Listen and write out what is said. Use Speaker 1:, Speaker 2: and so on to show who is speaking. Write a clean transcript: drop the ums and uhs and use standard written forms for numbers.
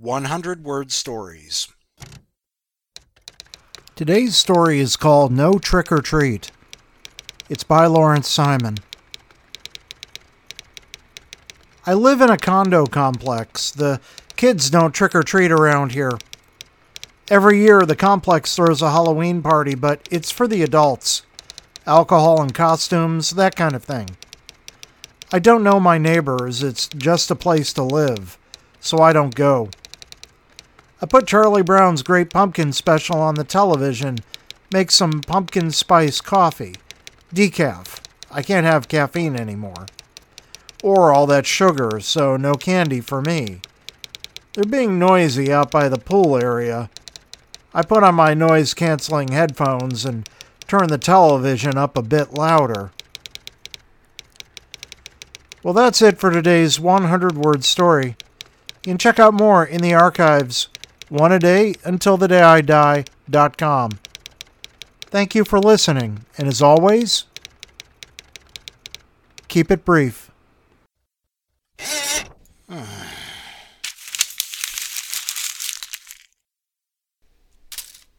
Speaker 1: 100-word stories.
Speaker 2: Today's story is called No Trick or Treat. It's by Lawrence Simon. I live in a condo complex. The kids don't trick or treat around here. Every year the complex throws a Halloween party, but it's for the adults. Alcohol and costumes, that kind of thing. I don't know my neighbors. It's just a place to live, so I don't go. I put Charlie Brown's Great Pumpkin special on the television, make some pumpkin spice coffee. Decaf. I can't have caffeine anymore. Or all that sugar, so no candy for me. They're being noisy out by the pool area. I put on my noise-canceling headphones and turn the television up a bit louder. Well, that's it for today's 100-word story. You can check out more in the archives, oneadayuntilthedayIdie.com. Thank you for listening, and as always, keep it brief.